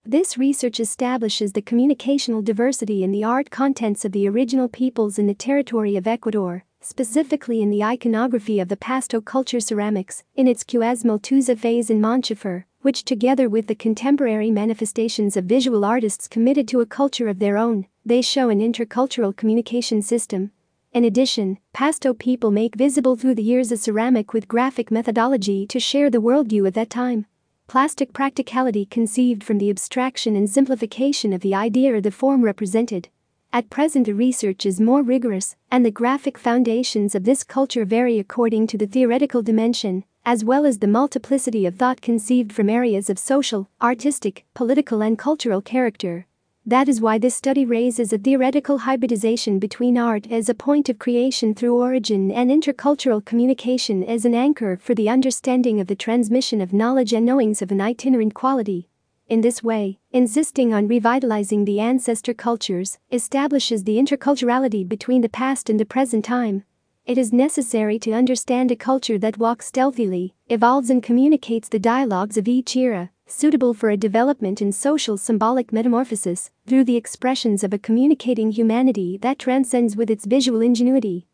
This research establishes the communicational diversity in the art contents of the original peoples in the territory of Ecuador, specifically in the iconography of the Pasto culture ceramics, in its Cuasmaltusa phase in Montefer, which together with the contemporary manifestations of visual artists committed to a culture of their own, they show an intercultural communication system. In addition, Pasto people make visible through the years a ceramic with graphic methodology to share the worldview of that time. Plastic practicality conceived from the abstraction and simplification of the idea or the form represented. At present, the research is more rigorous, and the graphic foundations of this culture vary according to the theoretical dimension, as well as the multiplicity of thought conceived from areas of social, artistic, political, and cultural character. That is why this study raises a theoretical hybridization between art as a point of creation through origin and intercultural communication as an anchor for the understanding of the transmission of knowledge and knowings of an itinerant quality. In this way, insisting on revitalizing the ancestor cultures establishes the interculturality between the past and the present time. It is necessary to understand a culture that walks stealthily, evolves and communicates the dialogues of each era, suitable for a development in social symbolic metamorphosis, through the expressions of a communicating humanity that transcends with its visual ingenuity.